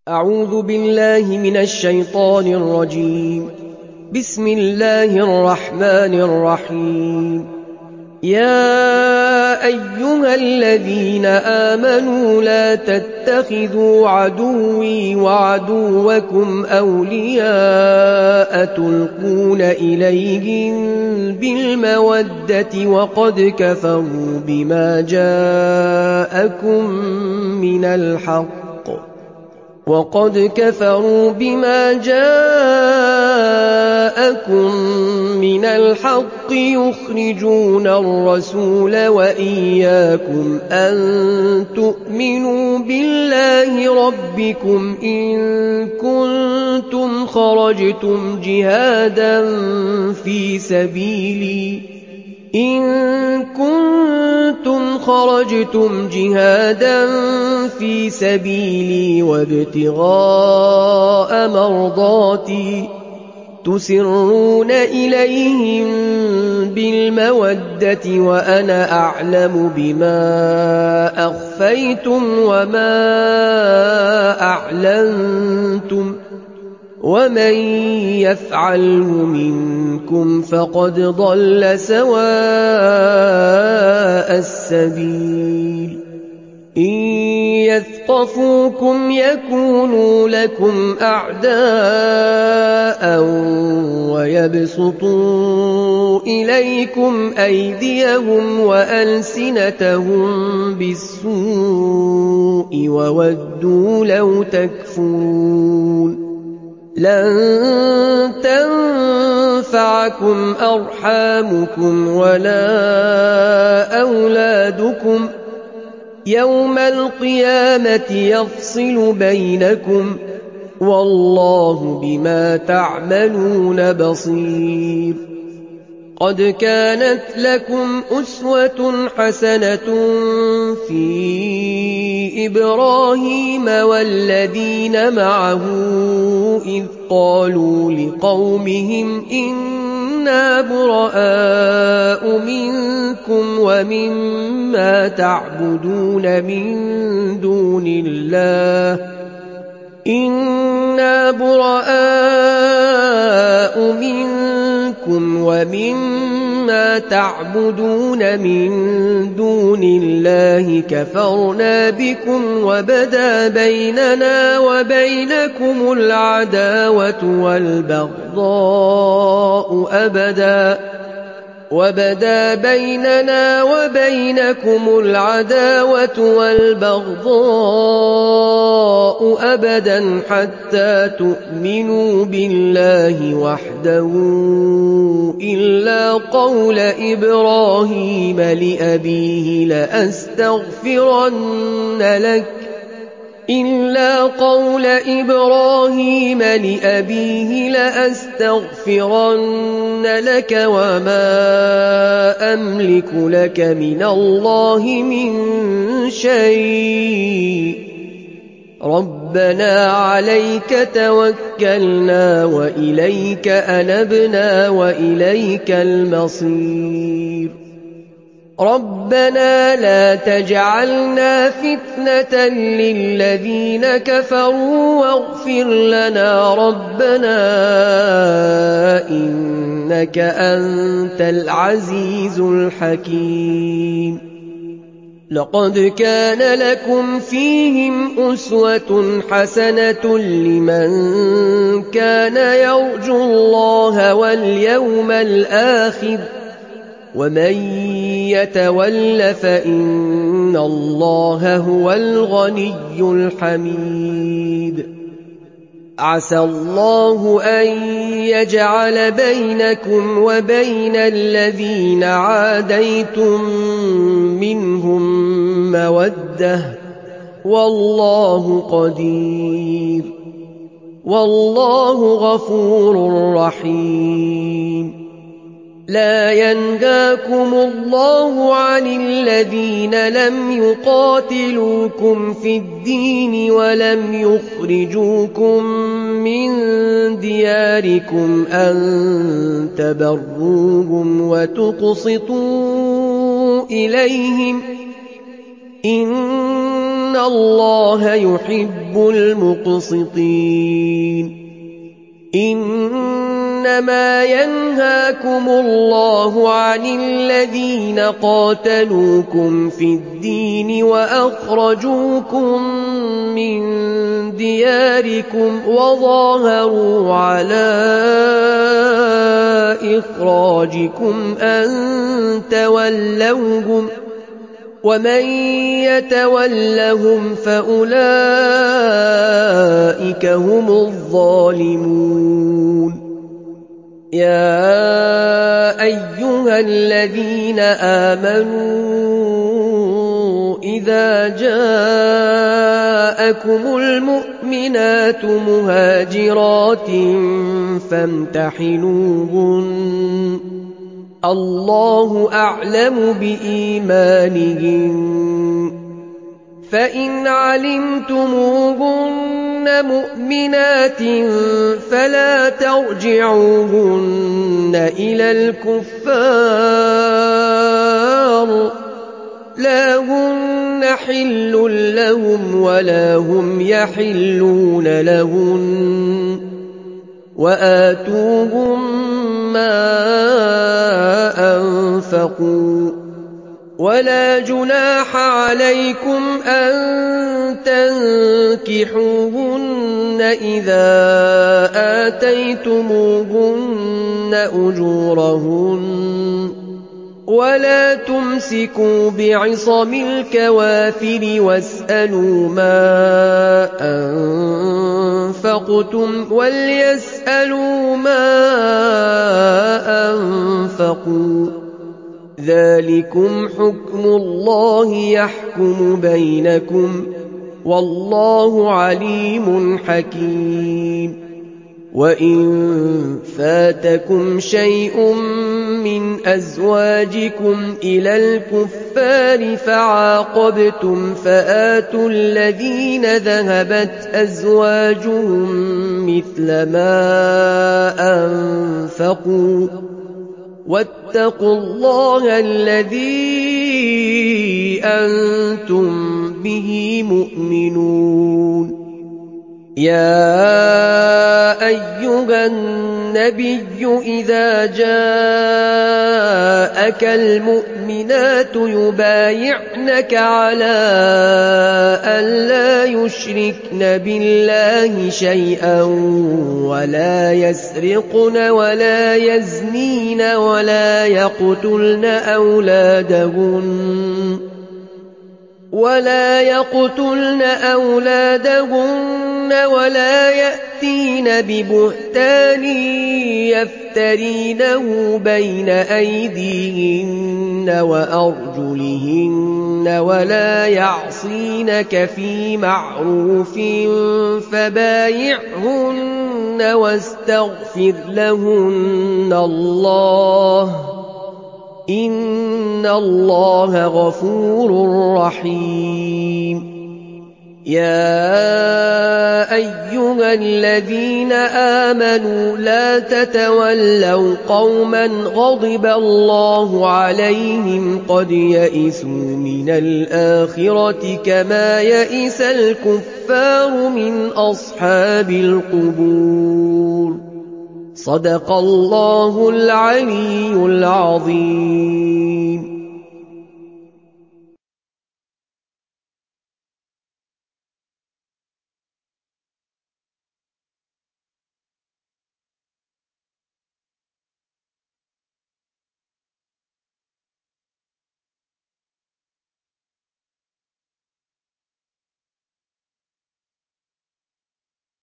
أعوذ بالله من الشيطان الرجيم. بسم الله الرحمن الرحيم. يا أيها الذين آمنوا لا تتخذوا عدوي وعدوكم أولياء تلقون إليهم بالمودة وقد كفروا بما جاءكم من الحق يخرجون الرسول وإياكم أن تؤمنوا بالله ربكم إن كنتم خرجتم جهادا في سبيلي وابتغاء مرضاتي تسرون إليهم بالمودة وأنا أعلم بما أخفيتم وما أعلنتم ومن يفعله منكم فقد ضل سواء السبيل. إن يثقفوكم يكونوا لكم أعداء ويبسطوا إليكم أيديهم وألسنتهم بالسوء وودوا لو تكفرون. لن تنفعكم أرحامكم ولا أولادكم يوم القيامة يفصل بينكم والله بما تعملون بصير. قد كانت لكم أسوة حسنة في إبراهيم والذين معه إذ قالوا لقومهم إنا براء منكم ومما تعبدون من دون الله كفرنا بكم وبدا بيننا وبينكم العداوة والبغضاء أبدا حتى تؤمنوا بالله وحده إلا قول إبراهيم لأبيه لأستغفرن لك وما أملك لك من الله من شيء ربنا عليك توكلنا وإليك أنبنا وإليك المصير. ربنا لا تجعلنا فتنة للذين كفروا واغفر لنا ربنا إنك أنت العزيز الحكيم. لقد كان لكم فيهم أسوة حسنة لمن كان يرجو الله واليوم الآخر ومن يتول فإن الله هو الغني الحميد. عسى الله أن يجعل بينكم وبين الذين عاديتم منهم مودة والله قدير والله غفور رحيم. لا ينهاكم الله عن الذين لم يقاتلوكم في الدين ولم يخرجوكم من دياركم أن تبروهم وتقسطوا إليهم إن الله يحب المقسطين إنما ينهاكم الله عن الذين قاتلوكم في الدين وأخرجوكم من دياركم وظاهروا على إخراجكم أن تولوهم ومن يتولهم فأولئك هم الظالمون يا أيها الذين آمنوا إذا جاءكم المؤمنات مهاجرات فامتحنوهن الله أعلم بإيمانهن فإن علمتموهن مؤمنات فلا ترجعوهن إلى الكفار لا هن حل لهم ولا هم يحلون لهن وآتوهم ما أنفقوا ولا جناح عليكم أن تنكحوهن إذا آتيتموهن أجورهن ولا تمسكوا بعصم الكوافر واسألوا ما أنفقتم وليسألوا ما أنفقوا ذلكم حكم الله يحكم بينكم والله عليم حكيم وإن فاتكم شيء من أزواجكم إلى الكفار فعاقبتم فآتوا الذين ذهبت أزواجهم مثل ما أنفقوا واتقوا الله الذي أنتم به مؤمنون يا أيها النبي إذا جاءك المؤمنات يبايعنك على أن لا يشركن بالله شيئا ولا يسرقن ولا يزنين ولا يقتلن أولادهن ولا يأتين ببهتان يفترينه بين أيديهن وأرجلهن ولا يعصينك في معروف فبايعهن واستغفر لهن الله إن الله غفور رحيم يا أيها الذين آمنوا لا تتولوا قوما غضب الله عليهم قد يئسوا من الآخرة كما يئس الكفار من أصحاب القبور صدق الله العلي العظيم